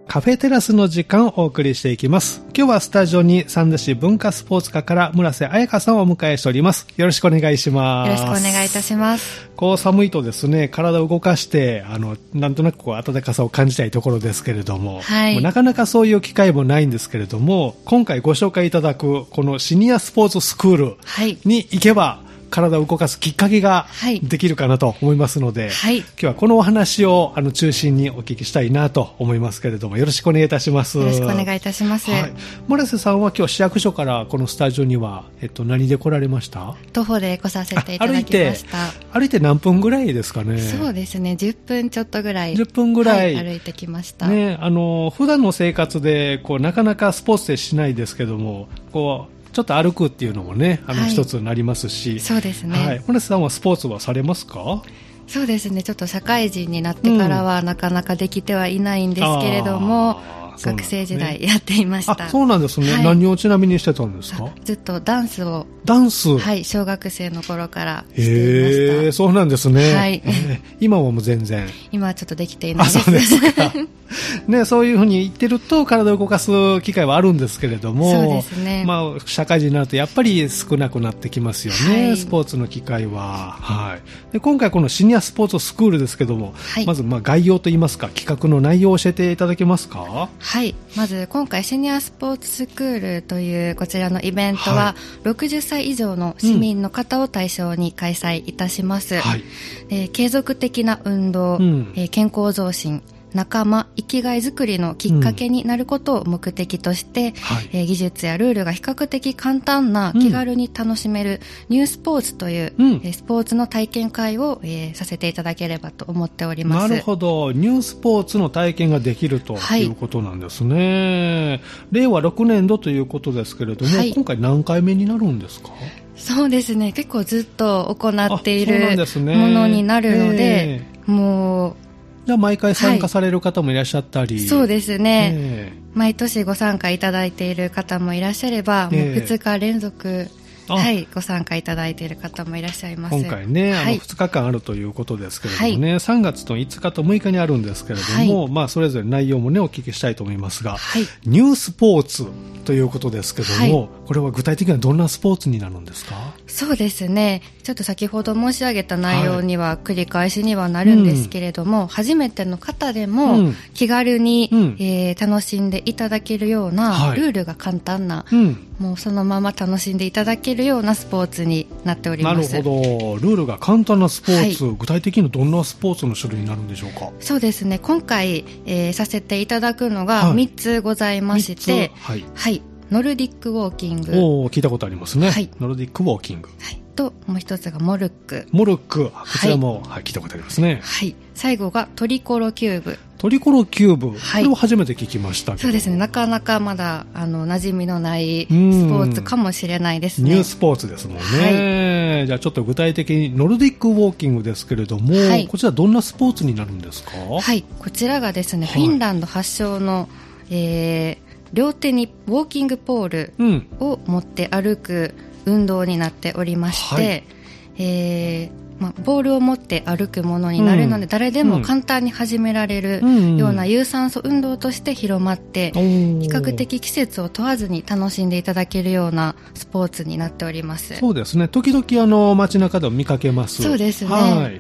カフェテラスの時間をお送りしていきます。今日はスタジオに三田市文化スポーツ課から村瀬彩香さんをお迎えしております。よろしくお願いします。 よろしくお願いいたします。 こう寒いとですね、体を動かしてなんとなくこう暖かさを感じたいところですけれども、 はい、 もうなかなかそういう機会もないんですけれども、今回ご紹介いただくこのシニアスポーツスクールに行けば、体を動かすきっかけができるかなと思いますので、 はい、 今日はこのお話を中心にお聞きしたいなと思いますけれども、よろしくお願いいたします。 よろしくお願いいたします。はい、 村瀬さんは今日市役所からこのスタジオには、何で来られました？ 徒歩で来させていただきました。 歩いて何分ぐらいですかね？ そうですね、10分ちょっとぐらい。 10分ぐらい、 はい、歩いてきました。 ね、普段の生活でこうなかなかスポーツでしないですけども、こうちょっと歩くっていうのもね、一つになりますし。 そうですね。 はい。村瀬さんはスポーツはされますか？ そうですね。ちょっと社会人になってからはなかなかできてはいないんですけれども、学生時代やっていました。 そうなんですね。はい、何をちなみにしてたんですか？ ずっとダンスを。 ダンス？ はい。小学生の頃からしていました。 そうなんですね。 はい。 今はもう全然。 今はちょっとできていないです。 そうですか。ね、そういうふうに言ってると体を動かす機会はあるんですけれども、 そうですね。 まあ、社会人になるとやっぱり少なくなってきますよね、はい、スポーツの機会は。はい。で、今回このシニアスポーツスクールですけども、はい、まず概要といいますか、企画の内容を教えていただけますか？ はい。まず今回シニアスポーツスクールというこちらのイベントは、はい、60歳以上の市民の方を対象に開催いたします。はい。継続的な運動、健康増進、仲間、生きがいづくりのきっかけになることを目的として、はい、技術やルールが比較的簡単な気軽に楽しめるニュースポーツという、スポーツの体験会を、させていただければと思っております。 なるほど。ニュースポーツの体験ができるということなんですね。令和6年度ということですけれども、はい、今回何回目になるんですか？ そうですね。結構ずっと行っているものになるので、もうじゃあ毎回参加される方もいらっしゃったり、 そうですね、毎年ご参加いただいている方もいらっしゃれば、もう2日連続、はい、ご参加いただいている方もいらっしゃいます。 今回ね、2日間あるということですけれどもね、はい、3月の5日と6日にあるんですけれども、はい、まあそれぞれ内容もねお聞きしたいと思いますが、はい、ニュースポーツということですけども、はい、これは具体的にはどんなスポーツになるんですか？そうですね、ちょっと先ほど申し上げた内容には繰り返しにはなるんですけれども、初めての方でも気軽に、楽しんでいただけるような、ルールが簡単な、もうそのまま楽しんでいただけるようなスポーツになっております。 なるほど。ルールが簡単なスポーツ、具体的にどんなスポーツの種類になるんでしょうか？ そうですね、今回、させていただくのが3つございまして、はい、ノルディックウォーキング。 聞いたことありますね。はい、ノルディックウォーキング。 はい。と、もう一つがモルック。 モルック。こちらも、聞いたことありますね。 はい。最後がトリコロキューブ。 トリコロキューブ。これを初めて聞きましたけど。 そうですね。なかなかまだ、馴染みのないスポーツかもしれないですね。 ニュースポーツですもんね。はい。じゃあちょっと具体的に、ノルディックウォーキングですけれども、はい、こちらどんなスポーツになるんですか？ はい。こちらがですね、フィンランド発祥の、両手にウォーキングポールを持って歩く運動になっておりまして、ボールを持って歩くものになるので、誰でも簡単に始められるような有酸素運動として広まって、比較的季節を問わずに楽しんでいただけるようなスポーツになっております。 そうですね。時々街中でも見かけます。 そうですね。 はい。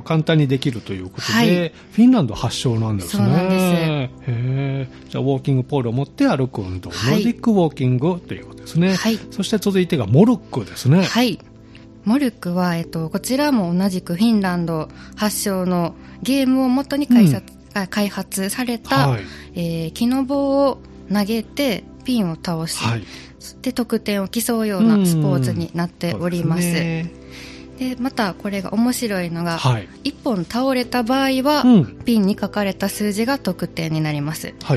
簡単にできるということで、はい、フィンランド発祥なんですね。 そうなんです。 じゃあウォーキングポールを持って歩く運動、ノルディックウォーキングということですね。はい。そして続いてがモルックですね。 はい。モルックは、こちらも同じくフィンランド発祥のゲームをもとに開発された、木の棒を投げてピンを倒し、で得点を競うようなスポーツになっております。でまたこれが面白いのが、1本倒れた場合は、ピンに書かれた数字が得点になります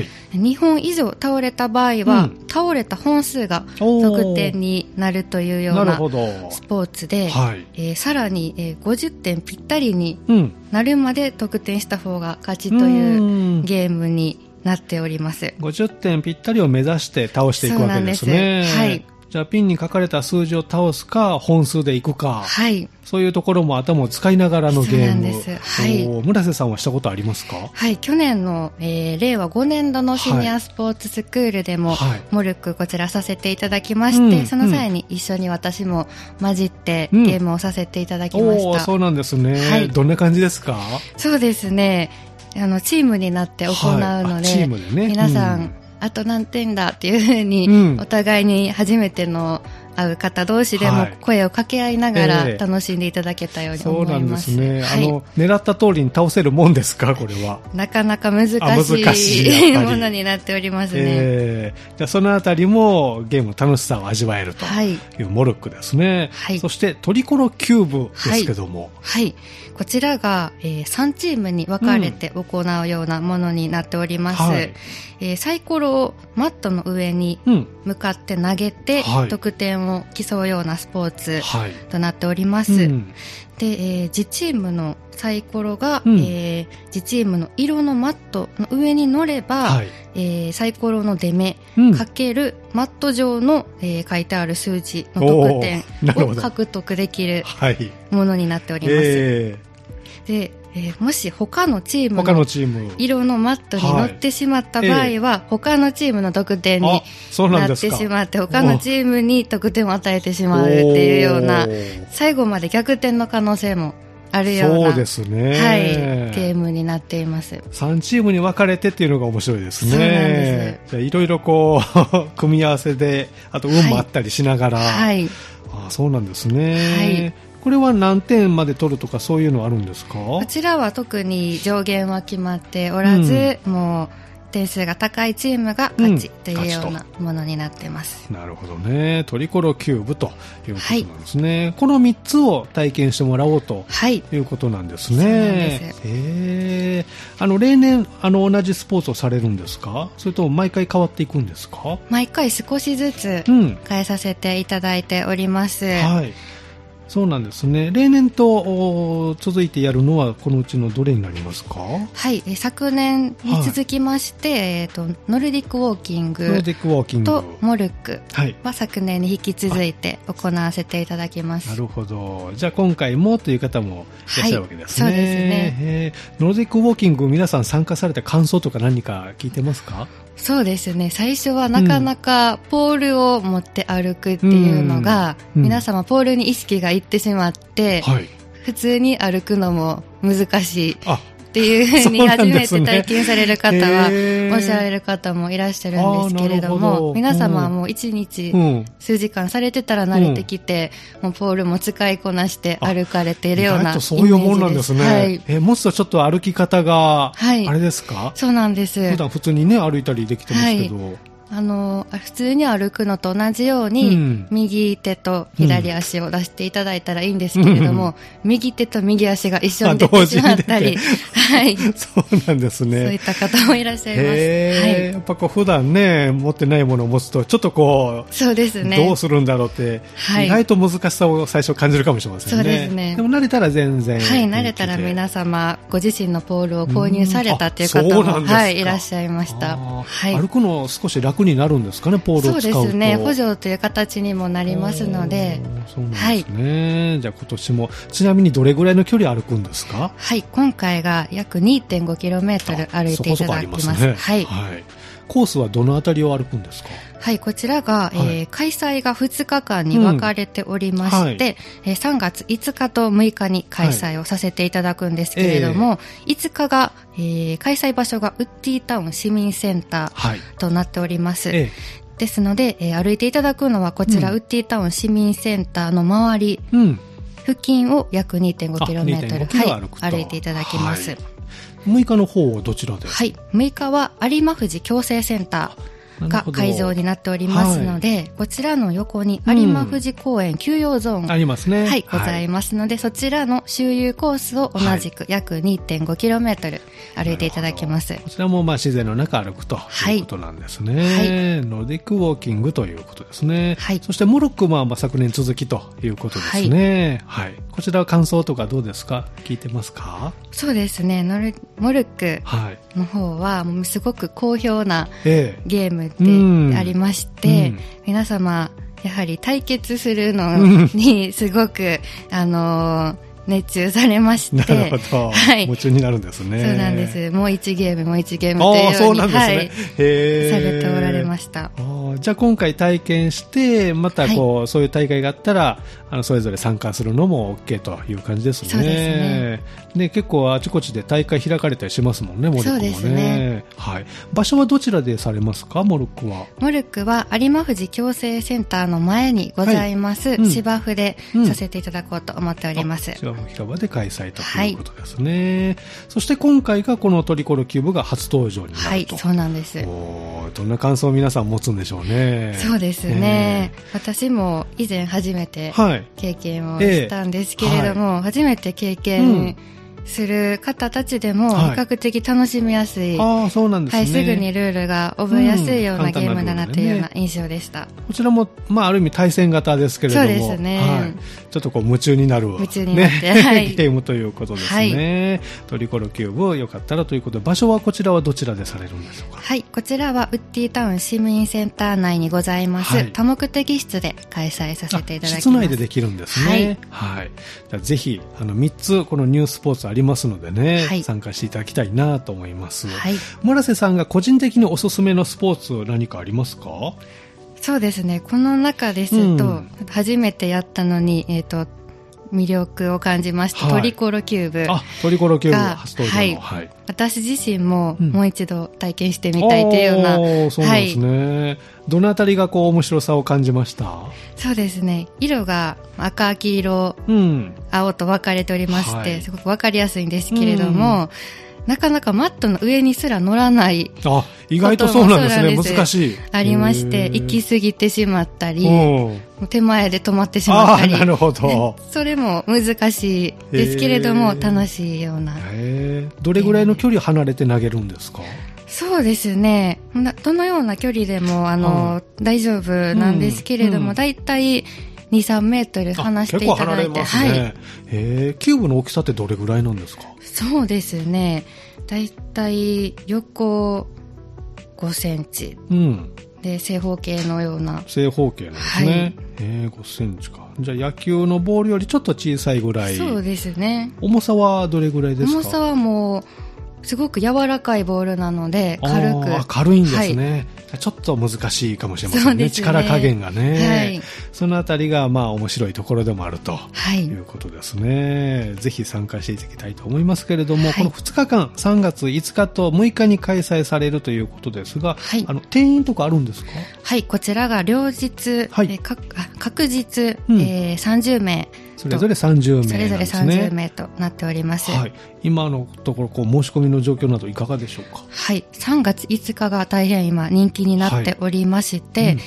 。2本以上倒れた場合は、倒れた本数が得点になるというようなスポーツで、さらに、50点ぴったりになるまで得点した方が勝ちというゲームになっております。 50点ぴったりを目指して倒していくわけですね。 そうなんです。はい。 じゃあピンに書かれた数字を倒すか本数でいくか、 はい、 そういうところも頭を使いながらのゲーム。 そうなんです、はい、 村瀬さんはしたことありますか？ はい、去年の、令和5年度のシニアスポーツスクールでも、はい、モルックこちらさせていただきまして、その際に一緒に私も混じってゲームをさせていただきました。 そうなんですね、はい、どんな感じですか？ そうですね、チームになって行うので、 チームでね、 皆さん、あと何点だっていうふうに、お互いに初めての会う方同士でも声を掛け合いながら楽しんでいただけたように思います。 そうなんですね、狙った通りに倒せるもんですか？これはなかなか難しいものになっておりますね。 じゃあそのあたりもゲームの楽しさを味わえるというモルックですね、はい、そしてトリコロキューブですけども、 はい、はい、こちらが、3チームに分かれて行うようなものになっております、はい、サイコロをマットの上に向かって投げて、得点を競うようなスポーツとなっております、で、自チームのサイコロが、自チームの色のマットの上に乗れば、サイコロの出目かけるマット上の、書いてある数字の得点を獲得できるものになっております、で、もし他のチームの色のマットに乗ってしまった場合は、他のチームの得点になってしまって、他のチームに得点を与えてしまうっていうような、最後まで逆転の可能性もあるような、そうですね、はい、ゲームになっています。 3チームに分かれてっていうのが面白いですね。そうなんです。じゃあいろいろこう組み合わせで、あと運もあったりしながら、はい、そうなんですね、はい、これは何点まで取るとかそういうのはあるんですか？ こちらは特に上限は決まっておらず、もう点数が高いチームが勝ちというようなものになっています、 なるほどね。トリコロキューブということなんですね、はい、この3つを体験してもらおうということなんですね、はい、そうなんです。例年同じスポーツをされるんですか？それとも毎回変わっていくんですか？ 毎回少しずつ変えさせていただいております、 はい、そうなんですね。例年と続いてやるのはこのうちのどれになりますか？ はい、昨年に続きまして、ノルディックウォーキングとモルックは昨年に引き続いて行わせていただきます。 なるほど。じゃあ今回もという方もいらっしゃるわけですね。 はい、そうですね。 ノルディックウォーキング皆さん参加された感想とか何か聞いてますか？ そうですね、最初はなかなかポールを持って歩くっていうのが、皆様ポールに意識がいってしまって、普通に歩くのも難しいっていうふうに初めて体験される方はおっしゃられる方もいらっしゃるんですけれども、皆様はもう1日数時間されてたら慣れてきて、もうポールも使いこなして歩かれているようなイメージです。 そういうもんなんですね、はい、もっとちょっと歩き方があれですか？ そうなんです。 普段普通にね歩いたりできてますけど、 普通に歩くのと同じように、右手と左足を出していただいたらいいんですけれども、右手と右足が一緒に出てしまったり、はい、 そうなんですね。 そういった方もいらっしゃいます。はい、 やっぱこう普段ね持ってないものを持つとちょっとこう、 そうですね、 どうするんだろうって、意外と難しさを最初感じるかもしれませんね。 そうですね。 でも慣れたら全然、 はい、慣れたら皆様ご自身のポールを購入されたという方も、はい、いらっしゃいました。はい、 歩くの少し楽になるんですかね、ポールを使うと。 そうですね、補助という形にもなりますので。 そうなんですね、はい、じゃあ今年もちなみにどれぐらいの距離歩くんですか？ はい、今回が約 2.5km 歩いていただきます。そこそこありますね。はい、はい、 コースはどのあたりを歩くんですか？ はい、こちらが、開催が2日間に分かれておりまして、3月5日と6日に開催をさせていただくんですけれども、5日が、開催場所がウッディタウン市民センターとなっております。ですので、歩いていただくのはこちら、ウッディタウン市民センターの周り、付近を約 2.5km、歩いていただきます。 6日の方はどちらで？ はい、6日は有馬富士共生センターが会場になっておりますので、はい、こちらの横に有馬富士公園休養ゾーン、 ありますね、 はい、ございますので、そちらの周遊コースを同じく約 2.5km 歩いていただきます。 こちらも自然の中歩くということなんですね、はい、ノルディックウォーキングということですね、はい、そしてモルックも昨年続きということですね、はいはい、こちらは感想とかどうですか？聞いてますか？ そうですね、モルックの方はすごく好評なゲームでありまして、皆様、 やはり対決するのにすごく熱中されまして。 なるほど。はい。夢中になるんですね。 そうなんです。もう1ゲーム、もう1ゲームというように、 そうなんですね。はい。 されておられました。 じゃあ今回体験して、またそういう大会があったら、それぞれ参加するのも OK という感じですね。 そうですね。 で、結構あちこちで大会開かれたりしますもんね、モルックもね。 そうですね。 はい。場所はどちらでされますか、モルックは。 モルックは有馬富士矯正センターの前にございます、芝生でさせていただこうと思っております。 芝生広場で開催ということですね。そして今回がこのトリコロキューブが初登場になると。 はい、そうなんです。 どんな感想を皆さん持つんでしょうね。 そうですね。私も以前初めて経験をしたんですけれども、初めて経験する方たちでも比較的楽しみやすい、 そうなんですね。 すぐにルールが覚えやすいようなゲームだなというような印象でした。 こちらも、ある意味対戦型ですけれども、 そうですね。 ちょっと夢中になる、 夢中になって、 ゲームということですね。トリコロキューブよかったらということで、場所はこちらはどちらでされるんでしょうか。 はい、こちらはウッディタウン市民センター内にございます、多目的室で開催させていただきます。 室内でできるんですね。はい。じゃあぜひ3つこのニュースポーツありますのでね、参加していただきたいなと思います。村瀬さんが個人的におすすめのスポーツ何かありますか？ そうですね。この中ですと、初めてやったのに、魅力を感じました、トリコロキューブ。 トリコロキューブ初登場の。 私自身ももう一度体験してみたいというような。 そうなんですね。どのあたりが面白さを感じました？ そうですね。色が赤、黄色、青と分かれておりまして、すごく分かりやすいんですけれども、なかなかマットの上にすら乗らない。 意外とそうなんですね。難しい。 ありまして、行き過ぎてしまったり、手前で止まってしまったり。 なるほど。 それも難しいですけれども、楽しいような。 どれぐらいの距離離れて投げるんですか？ そうですね。どのような距離でも、大丈夫なんですけれども、だいたい2、3メートル離していただいて。 結構離れますね。キューブの大きさってどれぐらいなんですか？ そうですね。だいたい横5センチ。で、正方形のような。 正方形なんですね。5センチか。じゃあ野球のボールよりちょっと小さいぐらい。 そうですね。 重さはどれぐらいですか？ 重さはもう、すごく柔らかいボールなので軽いんですね。ちょっと難しいかもしれませんね。力加減がね。そのあたりが面白いところでもあるということですね。ぜひ参加していただきたいと思いますけれども、この2日間3月5日と6日に開催されるということですが、定員とかあるんですか？はい、 こちらが両日、各日、30名。 それぞれ30名なんですね。 それぞれ30名となっております。 今のところ申し込みの状況などいかがでしょうか？ はい、3月5日が大変今人気になっておりまして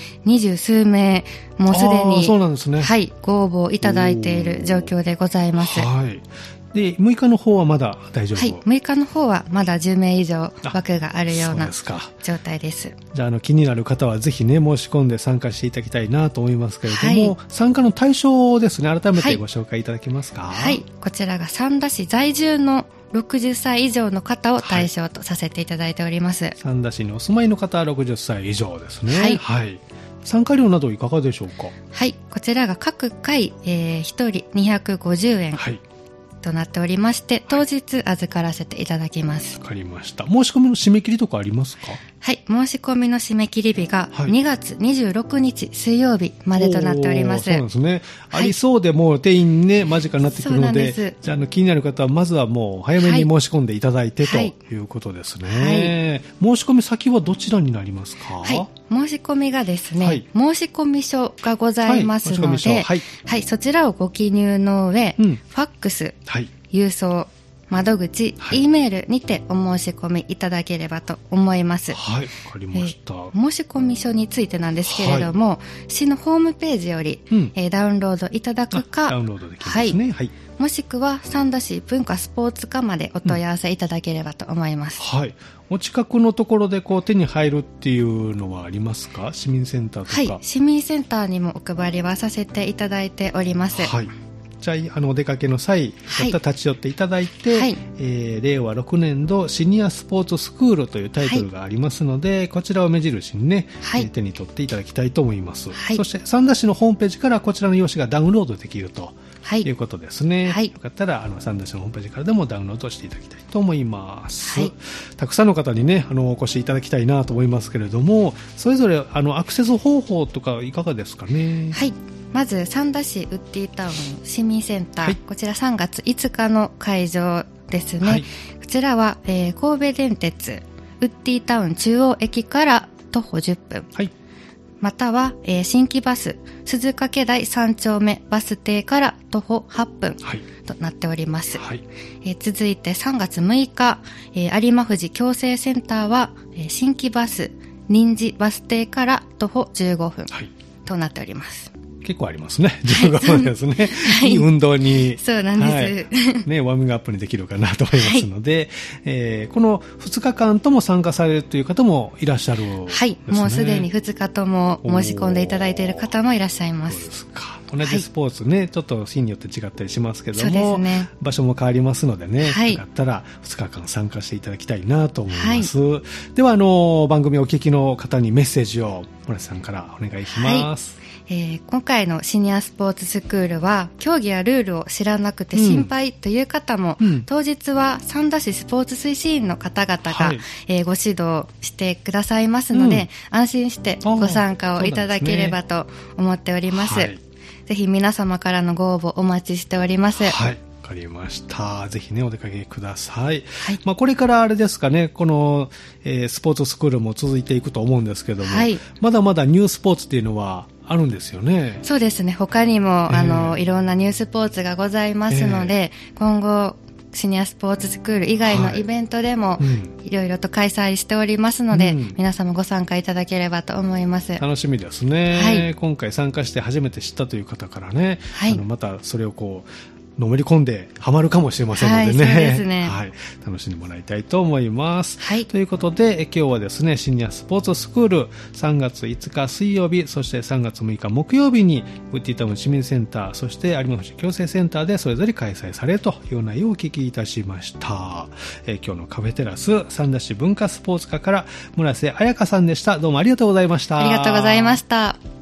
、20数名もうすでにそうなんですね。 ご応募いただいている状況でございます。 で6日の方はまだ大丈夫？ 6日の方はまだ10名以上枠があるような状態です。 じゃあ気になる方はぜひね申し込んで参加していただきたいなと思いますけれども、参加の対象ですね、改めてご紹介いただけますか？ こちらが三田市在住の60歳以上の方を対象とさせていただいております。 三田市にお住まいの方は60歳以上ですね。参加料などいかがでしょうか？ こちらが各回、1人250円。となっておりまして、当日預からせていただきます。 わかりました。申し込みの締め切りとかありますか？ 申し込みの締め切り日が2月26日水曜日までとなっております。 そうなんですね。ありそうでもう定員ね間近になってくるので、じゃあ気になる方はまずはもう早めに申し込んでいただいてということですね。申し込み先はどちらになりますか？ 申し込みがですね、申し込み書がございますので、そちらをご記入の上、ファックス、郵送窓口、E メールにてお申し込みいただければと思います。 わかりました。 申し込み書についてなんですけれども、市のホームページより、ダウンロードいただくか、 ダウンロードできますね。 もしくは三田市文化スポーツ課までお問い合わせいただければと思います。 お近くのところで手に入るっていうのはありますか？市民センターとか。 市民センターにもお配りはさせていただいております。 じゃあ、お出かけの際、はい、立ち寄っていただいて、はい、令和6年度シニアスポーツスクールというタイトルがありますので、はい、こちらを目印にね、はい、手に取っていただきたいと思います。はい、そして、三田市のホームページからこちらの用紙がダウンロードできると。はい、いうことですね。はい、よかったら三田市のホームページからでもダウンロードしていただきたいと思います。はい、たくさんの方にねお越しいただきたいなと思いますけれども、それぞれアクセス方法とかいかがですかね。 はい、まず三田市ウッディタウン市民センター、はい、こちら3月5日の会場ですね。はい、こちらは、神戸電鉄ウッディタウン中央駅から徒歩10分、はい、または、新規バス鈴掛台3丁目バス停から徒歩8分となっております。はい、続いて3月6日、有馬富士矯正センターは、新規バス臨時バス停から徒歩15分となっております。 結構ありますね。15分ですね。はい、いい運動に。 そうなんです。 はい、ね、ワーミングアップにできるかなと思いますので、はい、この2日間とも参加されるという方もいらっしゃる、ね。 はい、もうすでに2日とも申し込んでいただいている方もいらっしゃいます。そうですか。同じスポーツね、はい、ちょっとシーンによって違ったりしますけども、そうですね、場所も変わりますのでね、はい、よかったら2日間参加していただきたいなと思います。はい、では、番組をお聞きの方にメッセージを村瀬さんからお願いします。はい、 今回のシニアスポーツスクールは競技やルールを知らなくて心配という方も、当日は三田市スポーツ推進員の方々が、はい、ご指導してくださいますので、安心してご参加をいただければと思っております。はい、ぜひ皆様からのご応募お待ちしております。 はい、わかりました。ぜひね、お出かけください。はい、これからあれですかね、この、スポーツスクールも続いていくと思うんですけども、はい、まだまだニュースポーツっていうのはあるんですよね。 そうですね。他にも、いろんなニュースポーツがございますので、今後、シニアスポーツスクール以外のイベントでも、いろいろと開催しておりますので、皆様ご参加いただければと思います。 楽しみですね。はい、今回参加して初めて知ったという方からね、はい、またそれをこう、のめり込んでハマるかもしれませんのでね。はい、そうですね。はい、楽しんでもらいたいと思います。はい、ということで、今日はですね、シニアスポーツスクール3月5日水曜日、そして3月6日木曜日にウッディタウン市民センター、そして有馬富士矯正センターでそれぞれ開催されるという内容をお聞きいたしました。今日のカフェテラス三田市文化スポーツ課から村瀬彩香さんでした。どうもありがとうございました。 ありがとうございました。